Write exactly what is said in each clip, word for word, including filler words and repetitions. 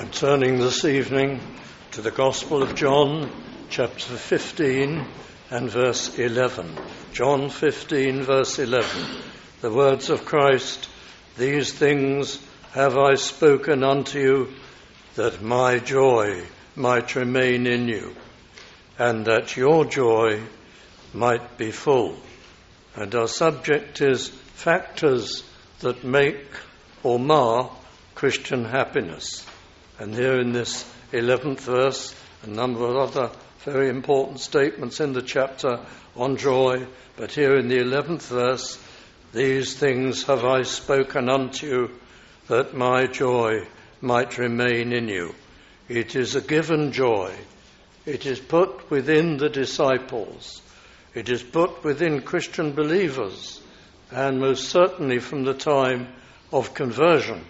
I'm turning this evening to the Gospel of John, chapter fifteen and verse eleven. John fifteen, verse eleven. The words of Christ, "These things have I spoken unto you, that my joy might remain in you, and that your joy might be full." And our subject is factors that make or mar Christian happiness. And here in this eleventh verse, a number of other very important statements in the chapter on joy, but here in the eleventh verse, "These things have I spoken unto you, that my joy might remain in you." It is a given joy. It is put within the disciples. It is put within Christian believers, and most certainly from the time of conversion.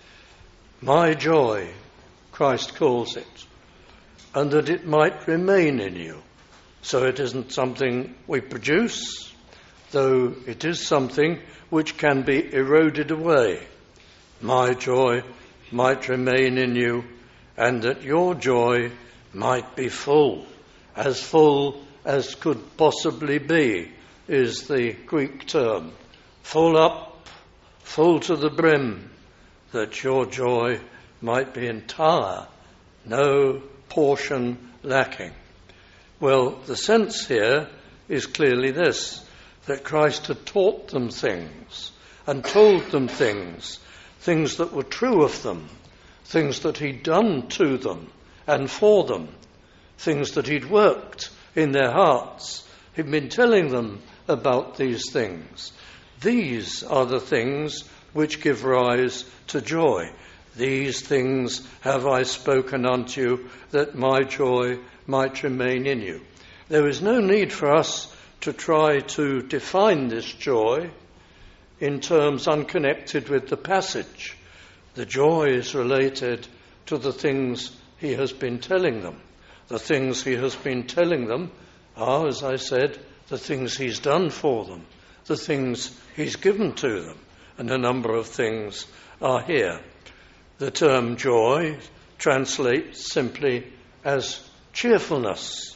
My joy, Christ calls it, and that it might remain in you. So it isn't something we produce, though it is something which can be eroded away. My joy might remain in you, and that your joy might be full, as full as could possibly be, is the Greek term. Full up, full to the brim, that your joy might be entire, no portion lacking. Well, the sense here is clearly this, that Christ had taught them things and told them things, things that were true of them, things that he'd done to them and for them, things that he'd worked in their hearts. He'd been telling them about these things. These are the things which give rise to joy. "These things have I spoken unto you, that my joy might remain in you." There is no need for us to try to define this joy in terms unconnected with the passage. The joy is related to the things he has been telling them. The things he has been telling them are, as I said, the things he's done for them, the things he's given to them, and a number of things are here. The term joy translates simply as cheerfulness,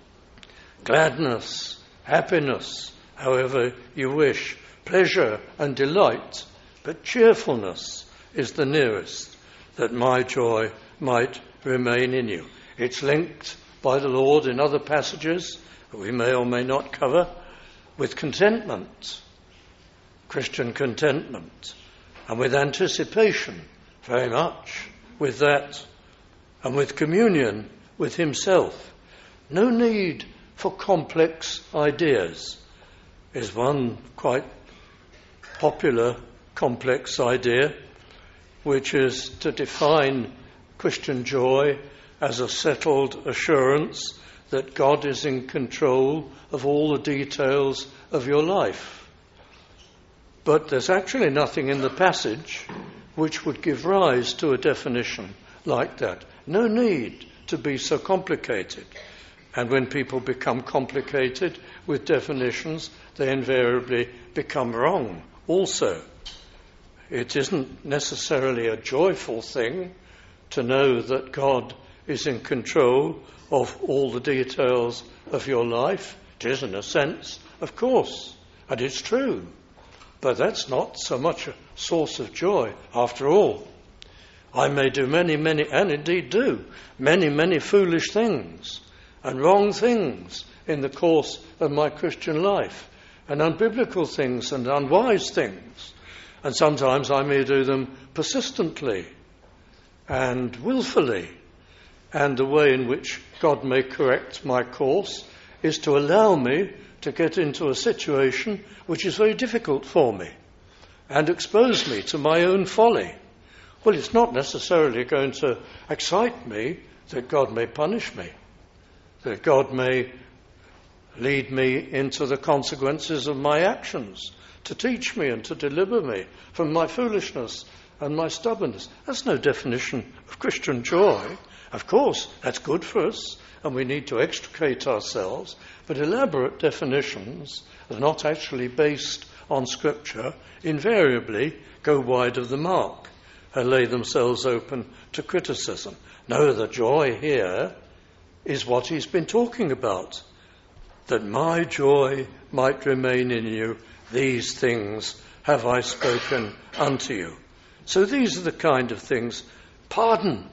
gladness, happiness, however you wish, pleasure and delight, but cheerfulness is the nearest, that my joy might remain in you. It's linked by the Lord in other passages that we may or may not cover with contentment, Christian contentment, and with anticipation, very much with that, and with communion with himself. No need for complex ideas. Is one quite popular complex idea, which is to define Christian joy as a settled assurance that God is in control of all the details of your life. But there's actually nothing in the passage which would give rise to a definition like that. No need to be so complicated. And when people become complicated with definitions, they invariably become wrong also. It isn't necessarily a joyful thing to know that God is in control of all the details of your life. It is in a sense, of course, and it's true. But that's not so much a source of joy. After all, I may do many, many, and indeed do, many, many foolish things and wrong things in the course of my Christian life, and unbiblical things and unwise things. And sometimes I may do them persistently and willfully. And the way in which God may correct my course is to allow me to get into a situation which is very difficult for me and expose me to my own folly. Well, it's not necessarily going to excite me that God may punish me, that God may lead me into the consequences of my actions, to teach me and to deliver me from my foolishness and my stubbornness. That's no definition of Christian joy. Of course, that's good for us, and we need to extricate ourselves, but elaborate definitions are not actually based on Scripture invariably go wide of the mark. and lay themselves open to criticism. No, the joy here is what he's been talking about. That my joy might remain in you, these things have I spoken unto you. So these are the kind of things. Pardon.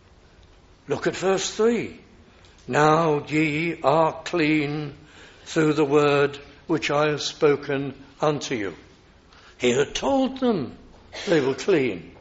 Look at verse three. Now ye are clean through the word which I have spoken unto you. He had told them they were clean.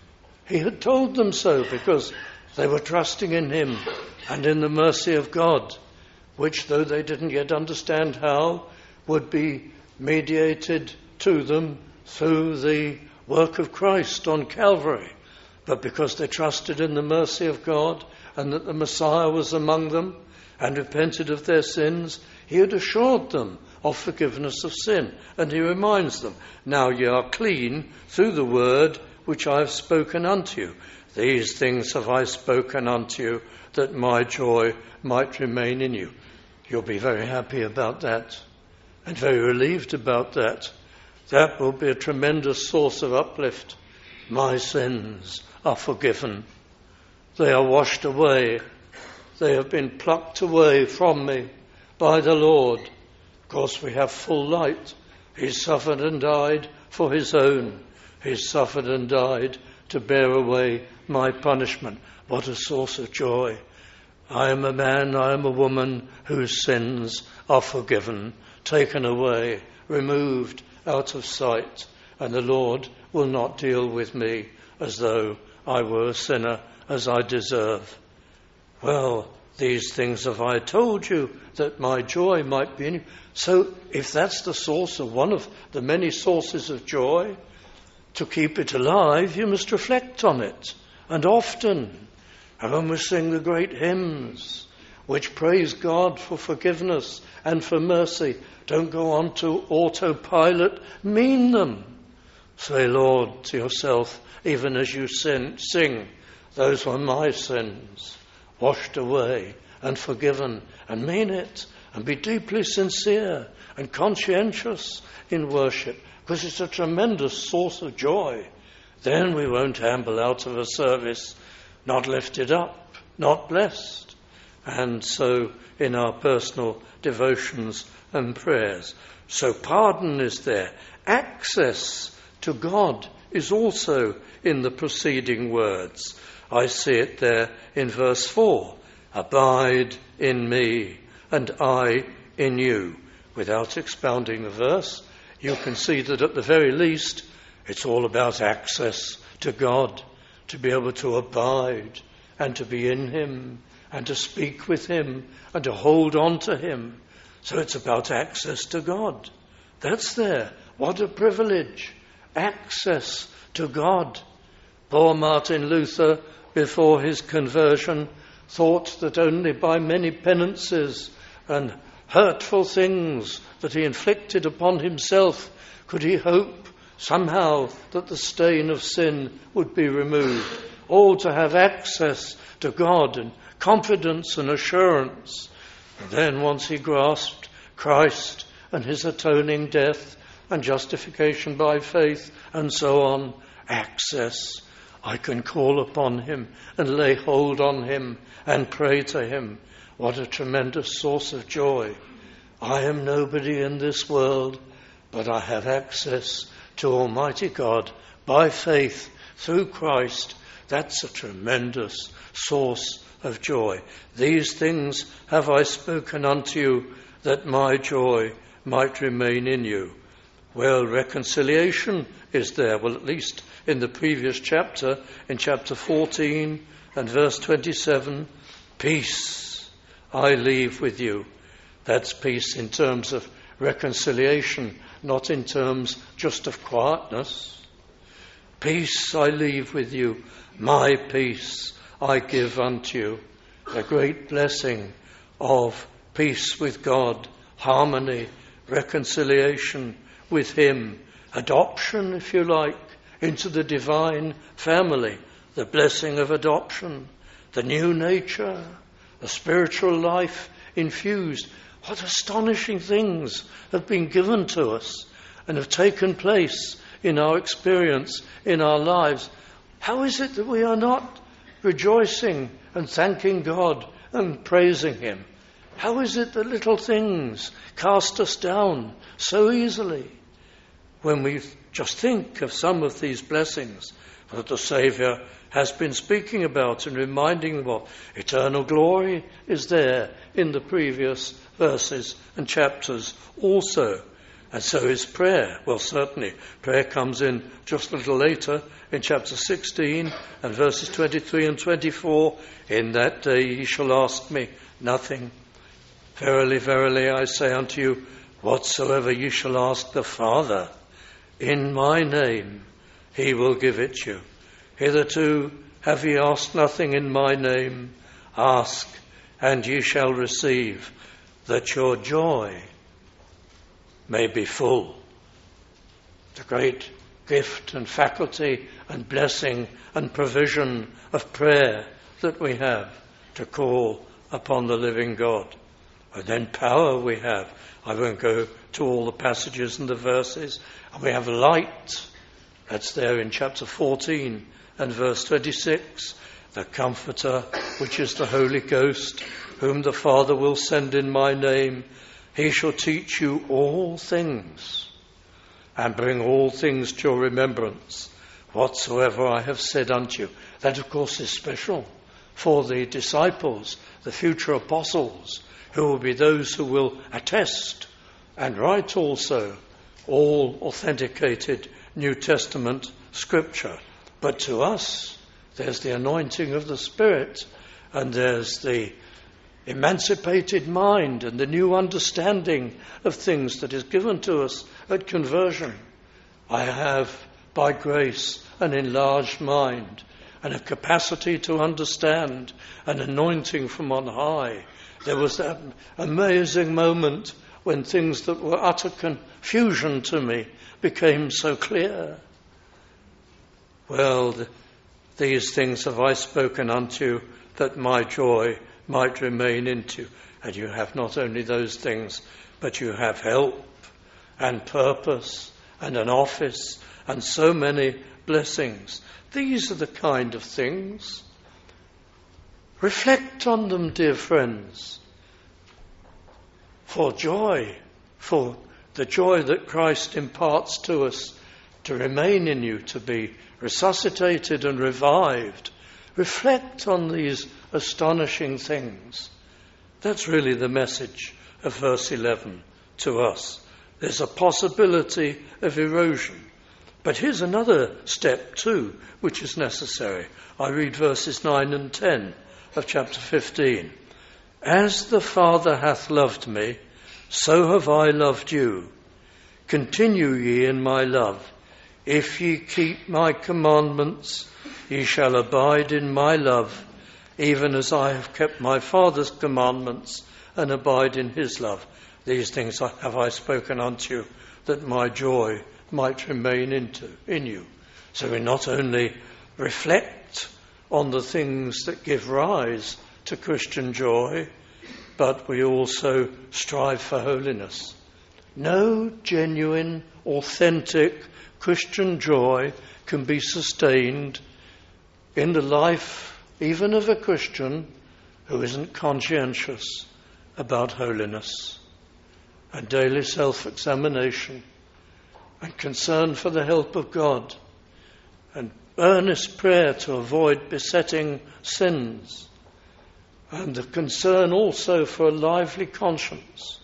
He had told them so because they were trusting in him and in the mercy of God, which, though they didn't yet understand how, would be mediated to them through the work of Christ on Calvary. But because they trusted in the mercy of God and that the Messiah was among them and repented of their sins, he had assured them of forgiveness of sin. And he reminds them, now ye are clean through the word which I have spoken unto you. These things have I spoken unto you, that my joy might remain in you. You'll be very happy about that and very relieved about that. That will be a tremendous source of uplift. My sins are forgiven. They are washed away. They have been plucked away from me by the Lord. Of course, we have full light. He suffered and died for his own. He suffered and died to bear away my punishment. What a source of joy. I am a man, I am a woman whose sins are forgiven, taken away, removed out of sight, and the Lord will not deal with me as though I were a sinner, as I deserve. Well, these things have I told you, that my joy might be in you. So if that's the source of one of the many sources of joy, to keep it alive, you must reflect on it, and often. And when we sing the great hymns, which praise God for forgiveness and for mercy, don't go on to autopilot, mean them. Say, Lord, to yourself, even as you sin, sing, those were my sins, washed away and forgiven, and mean it, and be deeply sincere and conscientious in worship, because it's a tremendous source of joy. Then we won't amble out of a service not lifted up, not blessed. And so in our personal devotions and prayers. So pardon is there. Access to God is also in the preceding words. I see it there in verse four. Abide in me and I in you. Without expounding the verse, you can see that at the very least it's all about access to God, to be able to abide and to be in him and to speak with him and to hold on to him. So it's about access to God. That's there. What a privilege. Access to God. Poor Martin Luther, before his conversion, thought that only by many penances and hurtful things that he inflicted upon himself could he hope somehow that the stain of sin would be removed. All to have access to God and confidence and assurance. And then once he grasped Christ and his atoning death and justification by faith and so on, access. I can call upon him and lay hold on him and pray to him. What a tremendous source of joy. I am nobody in this world, but I have access to Almighty God by faith through Christ. That's a tremendous source of joy. These things have I spoken unto you, that my joy might remain in you. Well, reconciliation is there. Well, at least in the previous chapter, in chapter fourteen and verse twenty-seven, peace I leave with you. That's peace in terms of reconciliation, not in terms just of quietness. Peace I leave with you, my peace I give unto you. A great blessing of peace with God, harmony, reconciliation with him, adoption, if you like, into the divine family, the blessing of adoption, the new nature, the spiritual life infused. What astonishing things have been given to us and have taken place in our experience, in our lives. How is it that we are not rejoicing and thanking God and praising him? How is it that little things cast us down so easily when we just think of some of these blessings that the Saviour has been speaking about and reminding of? Eternal glory is there in the previous verses and chapters also. And so is prayer. Well, certainly, prayer comes in just a little later in chapter sixteen and verses twenty-three and twenty-four. In that day ye shall ask me nothing. Verily, verily, I say unto you, whatsoever ye shall ask the Father in my name, he will give it you. Hitherto have ye asked nothing in my name. Ask, and ye shall receive, that your joy may be full. The great gift and faculty and blessing and provision of prayer that we have to call upon the living God. And then power we have. I won't go to all the passages and the verses. And we have light. That's there in chapter fourteen and verse twenty-six. The Comforter, which is the Holy Ghost, whom the Father will send in my name. He shall teach you all things and bring all things to your remembrance, whatsoever I have said unto you. That, of course, is special for the disciples, the future apostles, who will be those who will attest and write also all authenticated New Testament scripture. But to us, there's the anointing of the Spirit, and there's the emancipated mind and the new understanding of things that is given to us at conversion. I have, by grace, an enlarged mind and a capacity to understand, an anointing from on high. There was that amazing moment when things that were utter confusion to me became so clear. Well, th- these things have I spoken unto you, that my joy might remain in you. And you have not only those things, but you have help and purpose and an office and so many blessings. These are the kind of things. Reflect on them, dear friends, for joy, for the joy that Christ imparts to us to remain in you, to be resuscitated and revived. Reflect on these astonishing things. That's really the message of verse eleven to us. There's a possibility of erosion. But here's another step too, which is necessary. I read verses nine and ten of chapter fifteen. As the Father hath loved me, so have I loved you. Continue ye in my love. If ye keep my commandments, ye shall abide in my love, even as I have kept my Father's commandments and abide in his love. These things have I spoken unto you, that my joy might remain into, in you. So we not only reflect on the things that give rise to Christian joy, but we also strive for holiness. No genuine, authentic Christian joy can be sustained in the life even of a Christian who isn't conscientious about holiness and daily self-examination and concern for the help of God and earnest prayer to avoid besetting sins, and the concern also for a lively conscience.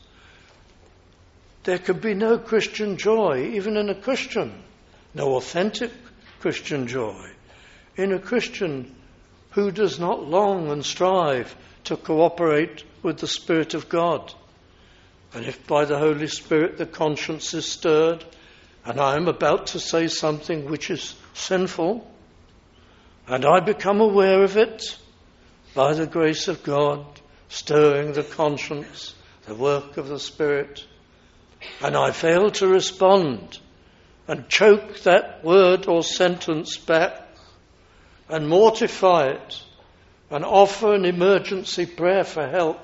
There can be no Christian joy, even in a Christian, no authentic Christian joy, in a Christian who does not long and strive to cooperate with the Spirit of God. And if by the Holy Spirit the conscience is stirred, and I am about to say something which is sinful, and I become aware of it by the grace of God, stirring the conscience, the work of the Spirit, and I fail to respond and choke that word or sentence back and mortify it and offer an emergency prayer for help,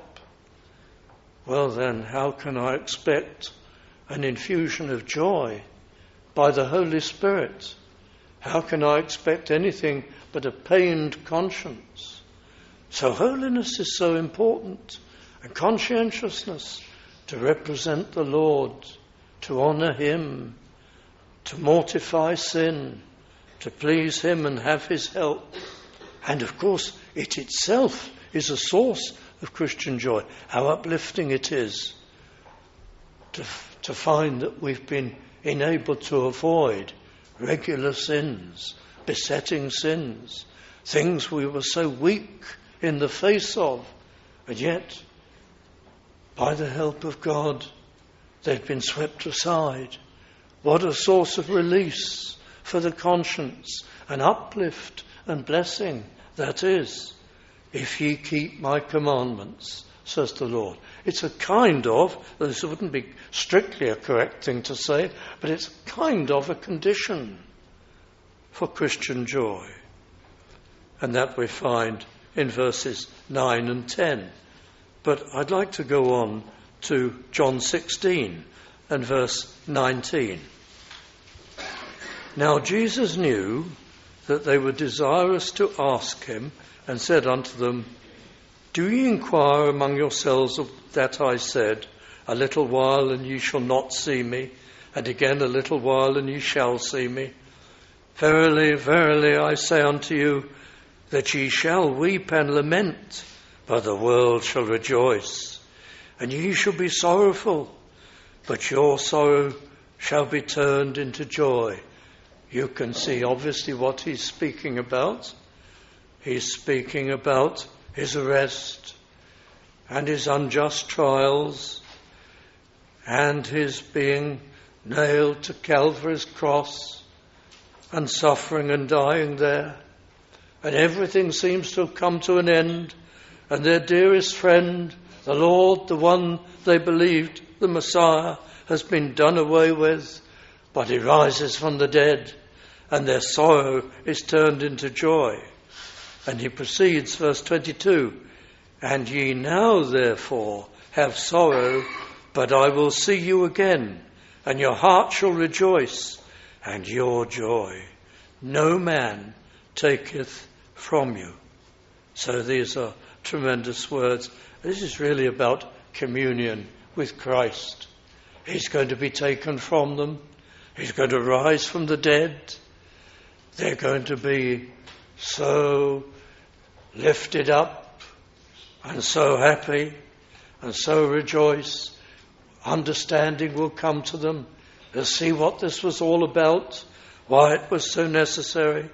well then, how can I expect an infusion of joy by the Holy Spirit? How can I expect anything but a pained conscience? So holiness is so important, and conscientiousness to represent the Lord, to honour him, to mortify sin, to please him and have his help. And of course, it itself is a source of Christian joy. How uplifting it is to, to find that we've been enabled to avoid regular sins, besetting sins, things we were so weak in the face of, and yet, by the help of God, they'd been swept aside. What a source of release for the conscience, an uplift and blessing that is. If ye keep my commandments, says the Lord. It's a kind of, this wouldn't be strictly a correct thing to say, but it's kind of a condition for Christian joy. And that we find in verses nine and ten. But I'd like to go on to John sixteen and verse nineteen. Now Jesus knew that they were desirous to ask him, and said unto them, Do ye inquire among yourselves of that I said, A little while and ye shall not see me, and again a little while and ye shall see me? Verily, verily, I say unto you, that ye shall weep and lament, but the world shall rejoice. And ye shall be sorrowful, but your sorrow shall be turned into joy. You can see obviously what he's speaking about. He's speaking about his arrest and his unjust trials and his being nailed to Calvary's cross and suffering and dying there. And everything seems to have come to an end, and their dearest friend, the Lord, the one they believed, the Messiah, has been done away with, but he rises from the dead, and their sorrow is turned into joy. And he proceeds, verse twenty-two, And ye now therefore have sorrow, but I will see you again, and your heart shall rejoice, and your joy no man taketh from you. So these are tremendous words. This is really about communion with Christ. He's going to be taken from them. He's going to rise from the dead. They're going to be so lifted up and so happy and so rejoice. Understanding will come to them. They'll see what this was all about, why it was so necessary.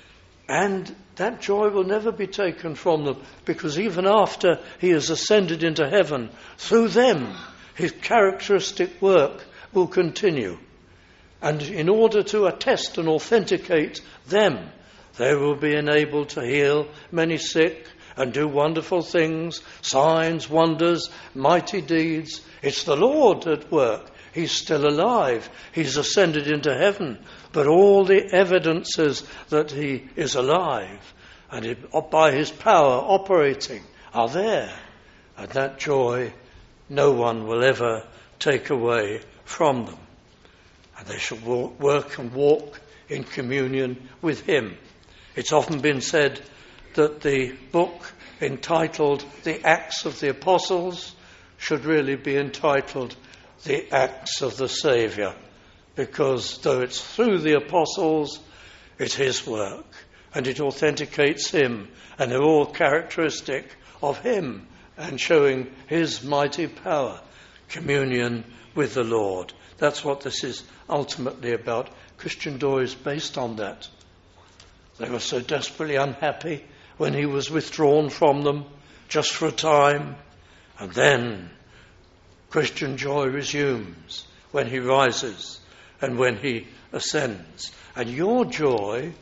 And that joy will never be taken from them, because even after he has ascended into heaven, through them, his characteristic work will continue. And in order to attest and authenticate them, they will be enabled to heal many sick and do wonderful things, signs, wonders, mighty deeds. It's the Lord at work. He's still alive. He's ascended into heaven. But all the evidences that he is alive and it, by his power operating are there. And that joy no one will ever take away from them. And they shall walk, work and walk in communion with him. It's often been said that the book entitled The Acts of the Apostles should really be entitled The Acts of the Saviour, because though it's through the apostles, it's his work, and it authenticates him, and they're all characteristic of him, and showing his mighty power, communion with the Lord. That's what this is ultimately about. Christian joy is based on that. They were so desperately unhappy when he was withdrawn from them just for a time, and then Christian joy resumes when he rises and when he ascends. And your joy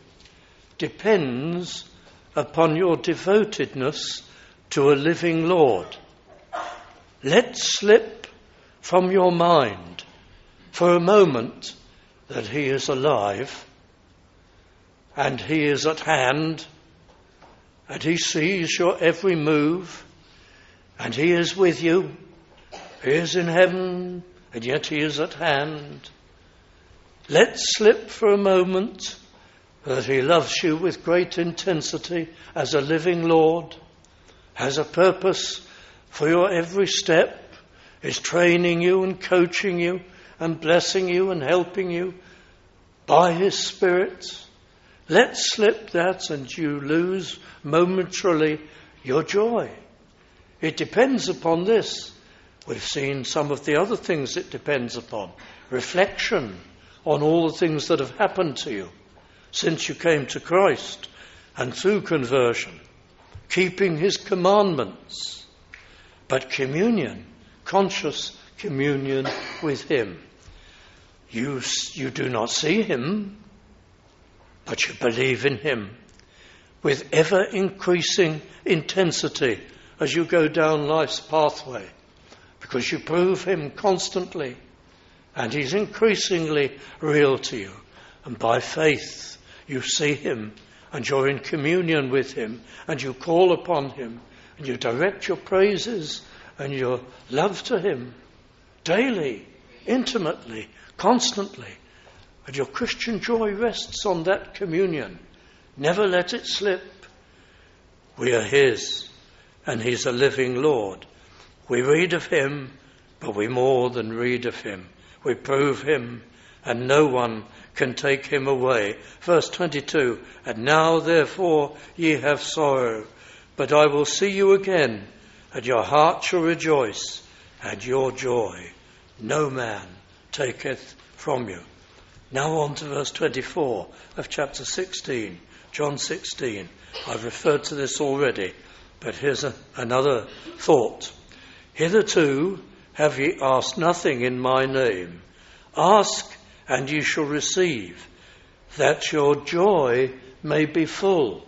depends upon your devotedness to a living Lord. Let slip from your mind for a moment that he is alive and he is at hand and he sees your every move and he is with you. He is in heaven and yet he is at hand. Let slip for a moment that he loves you with great intensity as a living Lord, has a purpose for your every step, is training you and coaching you and blessing you and helping you by his Spirit. Let slip that and you lose momentarily your joy. It depends upon this. We've seen some of the other things it depends upon. Reflection on all the things that have happened to you since you came to Christ and through conversion. Keeping his commandments. But communion, conscious communion with him. You, you do not see him, but you believe in him with ever increasing intensity as you go down life's pathway, because you prove him constantly and he's increasingly real to you. And by faith you see him and you're in communion with him and you call upon him and you direct your praises and your love to him daily, intimately, constantly. And your Christian joy rests on that communion. Never let it slip. We are his, and he's a living Lord. We read of him, but we more than read of him. We prove him, and no one can take him away. Verse twenty-two, and now therefore ye have sorrow, but I will see you again, and your heart shall rejoice, and your joy no man taketh from you. Now on to verse twenty-four of chapter sixteen, John sixteen. I've referred to this already, but here's a, another thought. Hitherto have ye asked nothing in my name. Ask, and ye shall receive, that your joy may be full.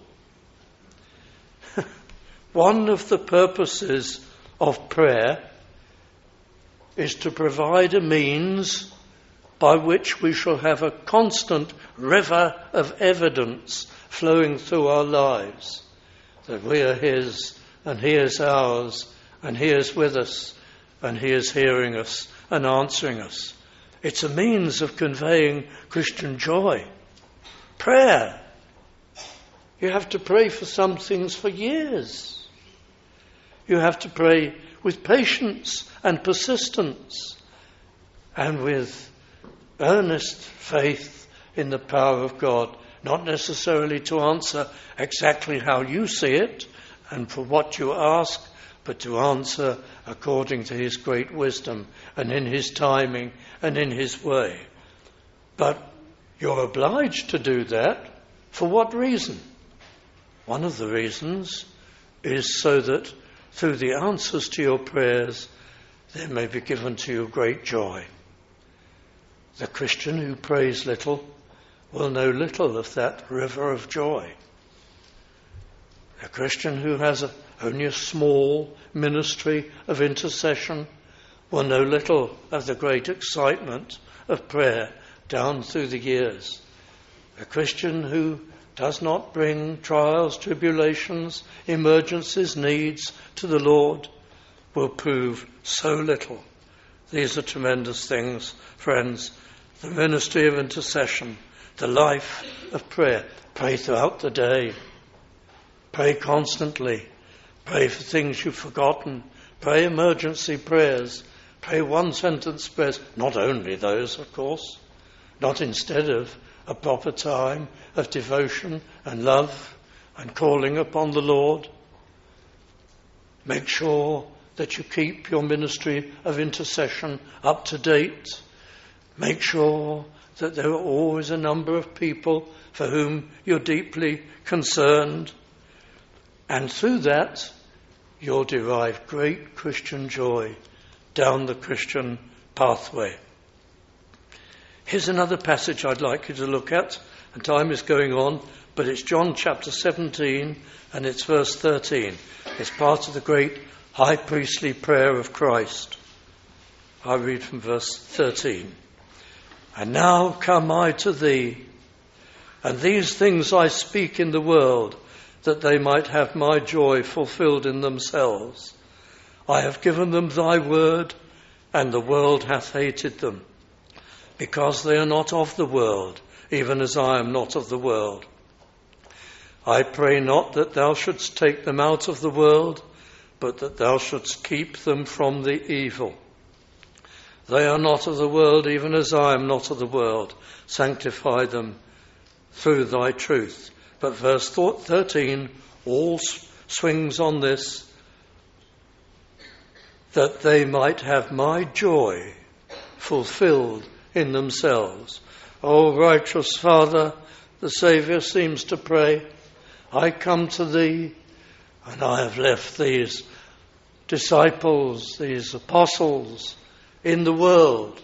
One of the purposes of prayer is to provide a means by which we shall have a constant river of evidence flowing through our lives, that we are his and he is ours and he is with us and he is hearing us and answering us. It's a means of conveying Christian joy. Prayer. You have to pray for some things for years. You have to pray with patience and persistence and with earnest faith in the power of God, not necessarily to answer exactly how you see it and for what you ask, but to answer according to his great wisdom and in his timing and in his way. But you're obliged to do that. For what reason? One of the reasons is so that through the answers to your prayers, there may be given to you great joy. The Christian who prays little will know little of that river of joy. A Christian who has a, only a small ministry of intercession will know little of the great excitement of prayer down through the years. A Christian who does not bring trials, tribulations, emergencies, needs to the Lord will prove so little. These are tremendous things, friends. The ministry of intercession, the life of prayer. Pray throughout the day. Pray constantly. Pray for things you've forgotten. Pray emergency prayers. Pray one-sentence prayers. Not only those, of course. Not instead of a proper time of devotion and love and calling upon the Lord. Make sure that you keep your ministry of intercession up to date. Make sure that there are always a number of people for whom you're deeply concerned. And through that, you'll derive great Christian joy down the Christian pathway. Here's another passage I'd like you to look at, and time is going on, but it's John chapter seventeen, and it's verse thirteen. It's part of the great high priestly prayer of Christ. I read from verse thirteen. And now come I to thee, and these things I speak in the world, that they might have my joy fulfilled in themselves. I have given them thy word, and the world hath hated them, because they are not of the world, even as I am not of the world. I pray not that thou shouldst take them out of the world, but that thou shouldst keep them from the evil. They are not of the world, even as I am not of the world. Sanctify them through thy truth. But verse thirteen all swings on this, that they might have my joy fulfilled in themselves. O righteous Father, the Saviour seems to pray, I come to thee, and I have left these disciples, these apostles in the world.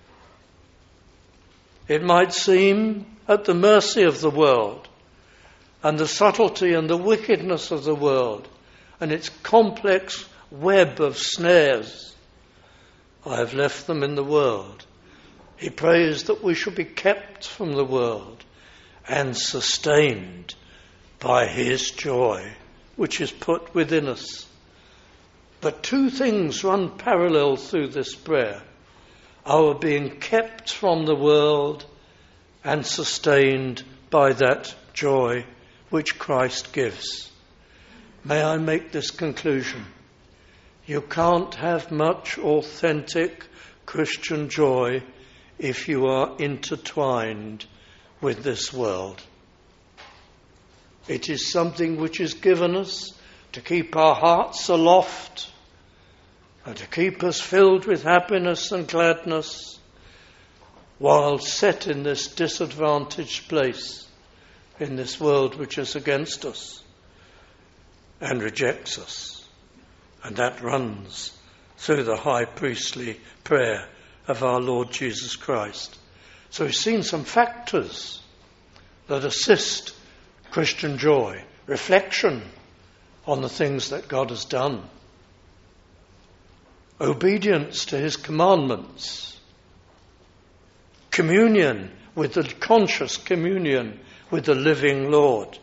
It might seem at the mercy of the world and the subtlety and the wickedness of the world and its complex web of snares. I have left them in the world. He prays that we should be kept from the world and sustained by his joy, which is put within us. But two things run parallel through this prayer: our being kept from the world and sustained by that joy which Christ gives. May I make this conclusion? You can't have much authentic Christian joy if you are intertwined with this world. It is something which is given us to keep our hearts aloft and to keep us filled with happiness and gladness while set in this disadvantaged place in this world which is against us and rejects us. And that runs through the high priestly prayer of our Lord Jesus Christ. So we've seen some factors that assist Christian joy: reflection on the things that God has done, obedience to his commandments, communion with the conscious communion with the living Lord,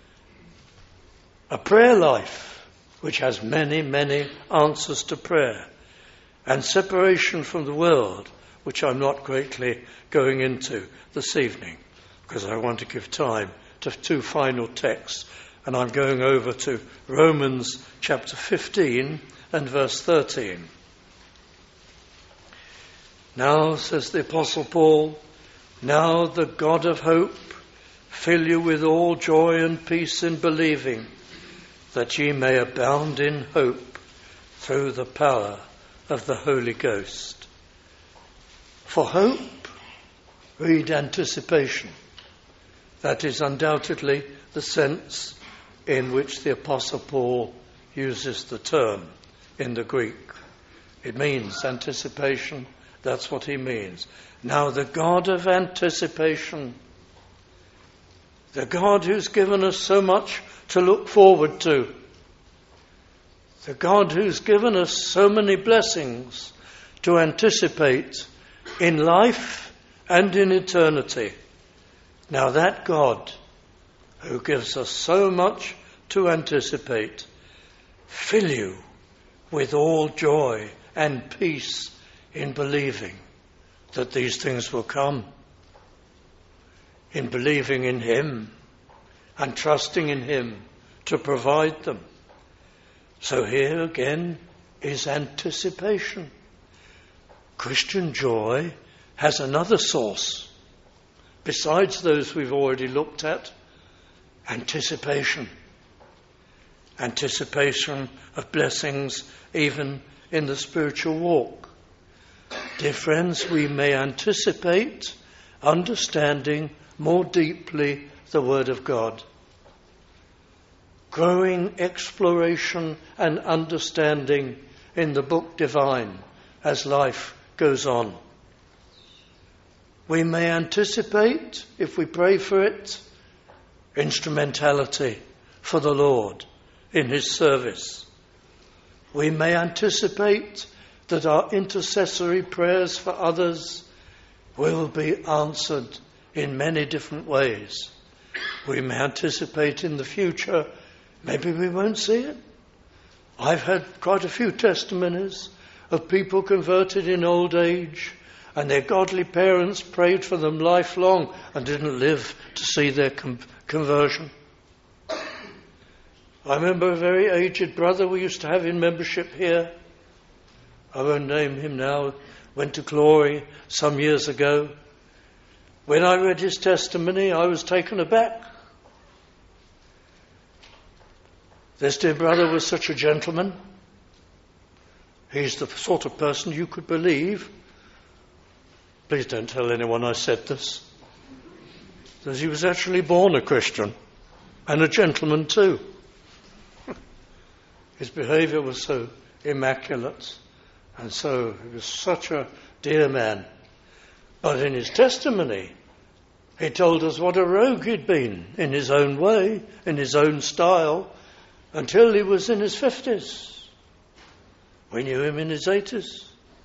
a prayer life which has many, many answers to prayer, and separation from the world, which I'm not greatly going into this evening, because I want to give time to two final texts. And I'm going over to Romans chapter fifteen and verse thirteen. Now, says the Apostle Paul, now the God of hope fill you with all joy and peace in believing, that ye may abound in hope through the power of the Holy Ghost. For hope, read anticipation. That is undoubtedly the sense in which the Apostle Paul uses the term in the Greek. It means anticipation. That's what he means. Now the God of anticipation, the God who's given us so much to look forward to, the God who's given us so many blessings to anticipate in life and in eternity. Now that God who gives us so much to anticipate, fill you with all joy and peace in believing that these things will come, in believing in him and trusting in him to provide them. So here again is anticipation. Christian joy has another source, besides those we've already looked at: anticipation. Anticipation of blessings even in the spiritual walk. Dear friends, we may anticipate understanding more deeply the Word of God. Growing exploration and understanding in the book divine as life goes on. We may anticipate, if we pray for it, instrumentality for the Lord in his service. We may anticipate that our intercessory prayers for others will be answered in many different ways. We may anticipate in the future, maybe we won't see it. I've had quite a few testimonies of people converted in old age and their godly parents prayed for them lifelong and didn't live to see their com- conversion. I remember a very aged brother we used to have in membership here. I won't name him now. Went to glory some years ago. When I read his testimony, I was taken aback. This dear brother was such a gentleman. He's the sort of person you could believe. Please don't tell anyone I said this. That he was actually born a Christian and a gentleman too. His behaviour was so immaculate, and so he was such a dear man. But in his testimony, he told us what a rogue he'd been in his own way, in his own style, until he was in his fifties. We knew him in his eighties.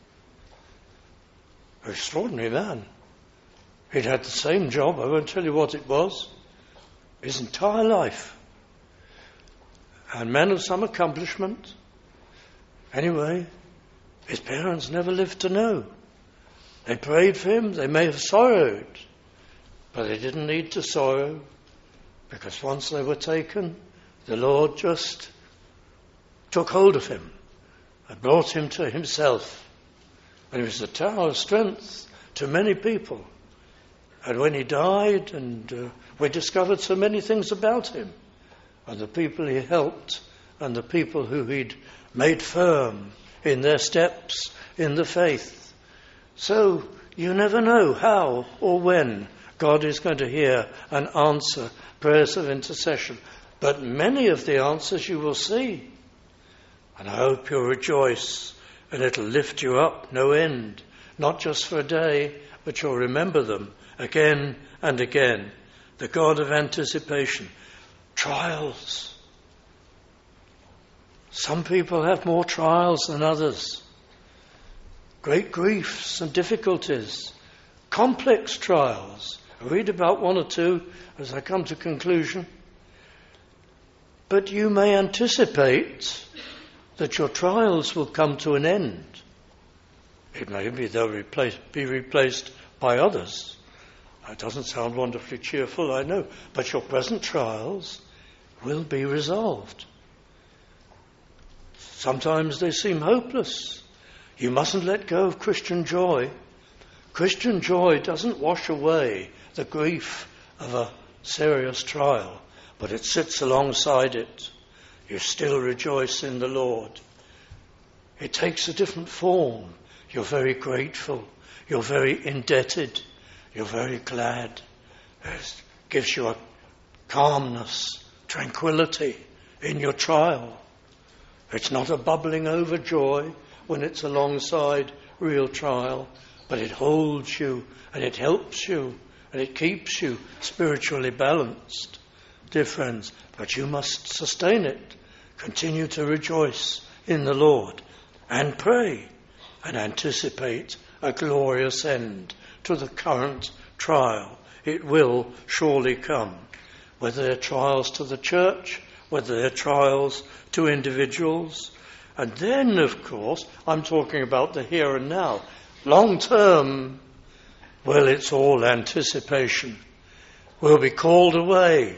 An extraordinary man. He'd had the same job, I won't tell you what it was, his entire life. And man of some accomplishment. Anyway, his parents never lived to know. They prayed for him, they may have sorrowed, but they didn't need to sorrow, because once they were taken, the Lord just took hold of him and brought him to himself. And he was a tower of strength to many people. And when he died, and uh, we discovered so many things about him, and the people he helped, and the people who he'd made firm in their steps in the faith. So you never know how or when God is going to hear and answer prayers of intercession. But many of the answers you will see. And I hope you'll rejoice, and it'll lift you up no end, not just for a day, but you'll remember them again and again. The God of anticipation. Trials. Some people have more trials than others. Great griefs and difficulties. Complex trials. I read about one or two as I come to conclusion. But you may anticipate that your trials will come to an end. It may be they'll replace, be replaced by others. It doesn't sound wonderfully cheerful, I know, but your present trials will be resolved. Sometimes they seem hopeless. You mustn't let go of Christian joy. Christian joy doesn't wash away the grief of a serious trial, but it sits alongside it. You still rejoice in the Lord. It takes a different form. You're very grateful. You're very indebted. You're very glad. It gives you a calmness, tranquility in your trial. It's not a bubbling over joy when it's alongside real trial, but it holds you and it helps you and it keeps you spiritually balanced. Dear friends, but you must sustain it. Continue to rejoice in the Lord and pray and anticipate a glorious end to the current trial. It will surely come. Whether they're trials to the church, whether they're trials to individuals. And then, of course, I'm talking about the here and now. Long term, well, it's all anticipation. We'll be called away,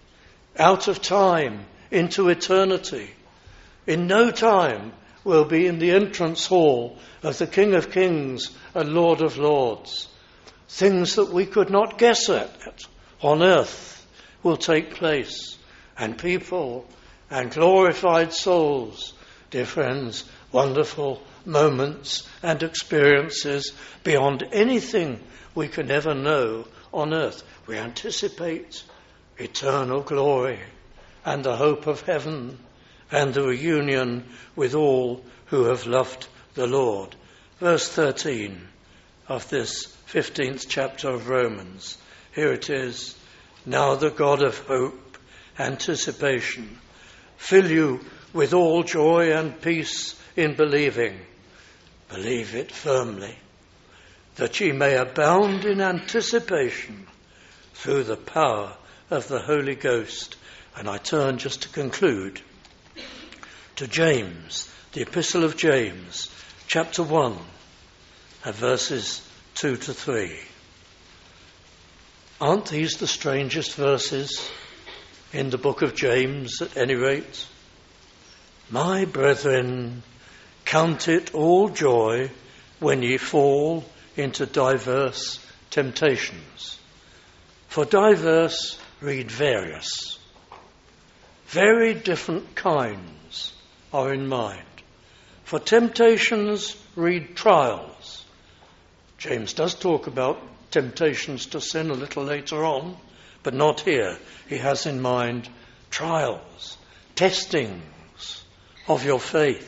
out of time, into eternity. In no time, we'll be in the entrance hall of the King of Kings and Lord of Lords. Things that we could not guess at on earth will take place. And people and glorified souls, dear friends, wonderful moments and experiences beyond anything we can ever know on earth. We anticipate eternal glory and the hope of heaven and the reunion with all who have loved the Lord. Verse thirteen of this fifteenth chapter of Romans. Here it is. Now the God of hope, anticipation, fill you with all joy and peace in believing. Believe it firmly, that ye may abound in anticipation through the power of the Holy Ghost. And I turn just to conclude to James, the Epistle of James, chapter one, and verses two to three. Aren't these the strangest verses in the book of James at any rate? My brethren, count it all joy when ye fall into diverse temptations. For diverse, read various. Very different kinds are in mind. For temptations, read trials. James does talk about temptations to sin a little later on, but not here. He has in mind trials, testings of your faith.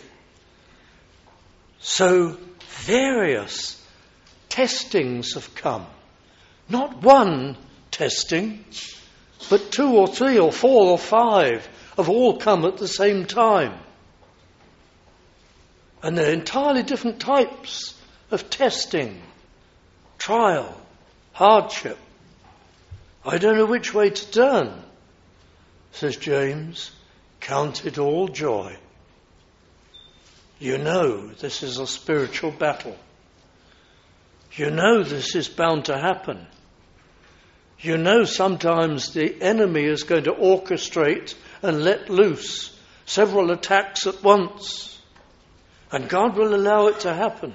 So various testings have come. Not one testing, but two or three or four or five have all come at the same time. And they're entirely different types of testing, trial, hardship. I don't know which way to turn, says James. Count it all joy. You know this is a spiritual battle. You know this is bound to happen. You know sometimes the enemy is going to orchestrate and let loose several attacks at once. And God will allow it to happen.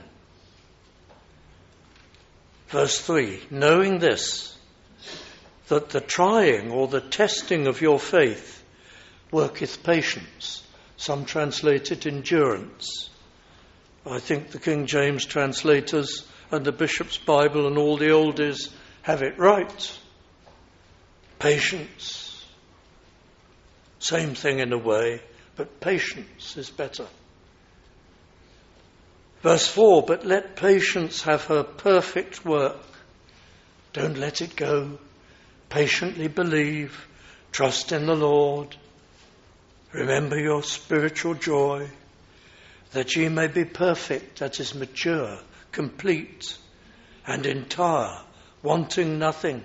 Verse three, knowing this, that the trying or the testing of your faith worketh patience. Some translate it endurance. I think the King James translators and the Bishop's Bible and all the oldies have it right. Patience. Same thing in a way, but patience is better. Verse four, but let patience have her perfect work. Don't let it go. Patiently believe. Trust in the Lord. Remember your spiritual joy, that ye may be perfect, that is mature, complete, and entire, wanting nothing.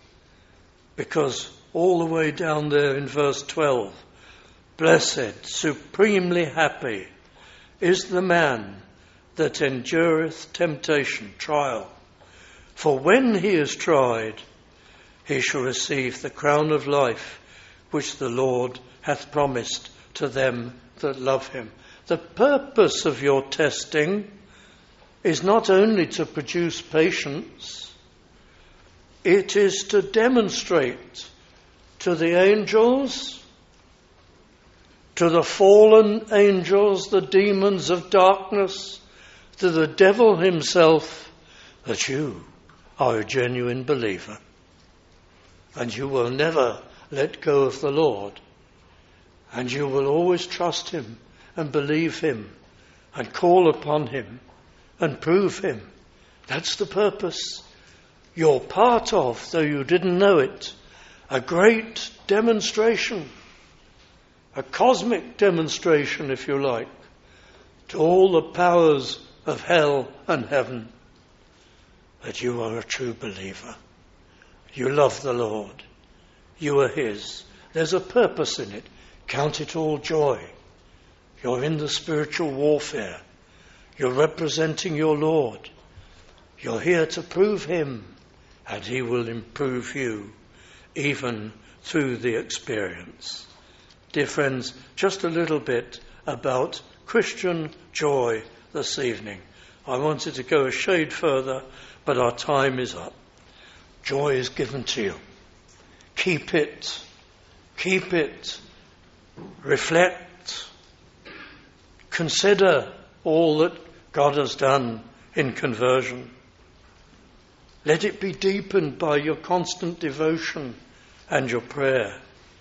Because all the way down there in verse twelve, blessed, supremely happy is the man that endureth temptation, trial. For when he is tried, he shall receive the crown of life, which the Lord hath promised to them that love him. The purpose of your testing is not only to produce patience, it is to demonstrate to the angels, to the fallen angels, the demons of darkness, to the devil himself, that you are a genuine believer. And you will never let go of the Lord. And you will always trust him and believe him and call upon him and prove him. That's the purpose. You're part of, though you didn't know it, a great demonstration, a cosmic demonstration, if you like, to all the powers of hell and heaven, that you are a true believer. You love the Lord. You are his. There's a purpose in it. Count it all joy. You're in the spiritual warfare. You're representing your Lord. You're here to prove him, and he will improve you, even through the experience. Dear friends, just a little bit about Christian joy this evening. I wanted to go a shade further, but our time is up. Joy is given to you. Keep it. Keep it. Reflect. Consider all that God has done in conversion. Let it be deepened by your constant devotion and your prayer.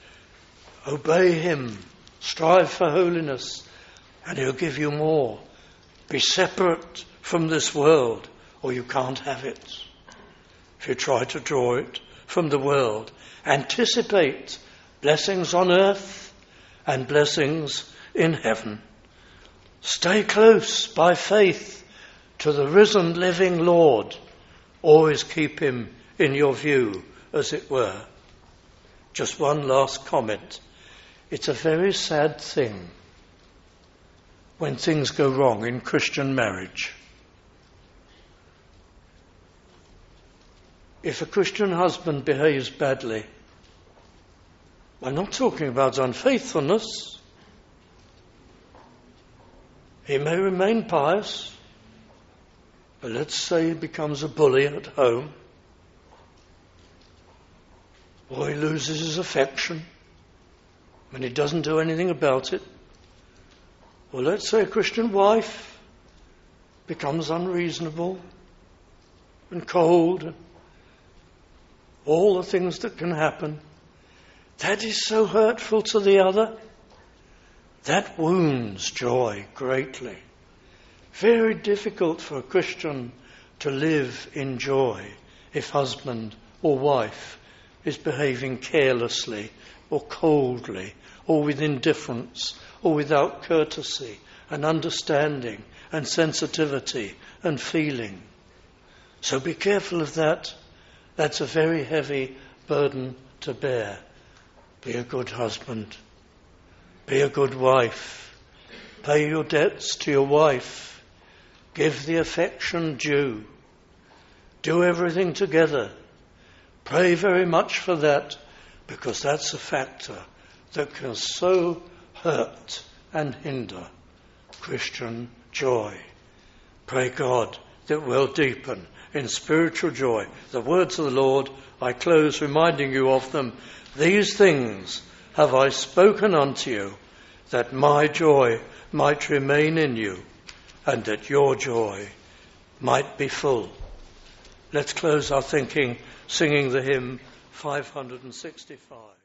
Obey him. Strive for holiness, and he'll give you more. Be separate from this world, or you can't have it. If you try to draw it from the world, anticipate blessings on earth and blessings in heaven. Stay close by faith to the risen living Lord. Always keep him in your view, as it were. Just one last comment. It's a very sad thing when things go wrong in Christian marriage. if a Christian husband behaves badly, I'm not talking about unfaithfulness. He may remain pious, but let's say he becomes a bully at home, or he loses his affection and he doesn't do anything about it. Or let's say a Christian wife becomes unreasonable and cold, and all the things that can happen. That is so hurtful to the other. That wounds joy greatly. Very difficult for a Christian to live in joy if husband or wife is behaving carelessly or coldly or with indifference or without courtesy and understanding and sensitivity and feeling. So be careful of that. That's a very heavy burden to bear. Be a good husband. Be a good wife. Pay your debts to your wife. Give the affection due. Do everything together. Pray very much for that, because that's a factor that can so hurt and hinder Christian joy. Pray God that we'll deepen in spiritual joy. The words of the Lord, I close reminding you of them. These things have I spoken unto you, that my joy might remain in you, and that your joy might be full. Let's close our thinking singing the hymn five hundred sixty-five.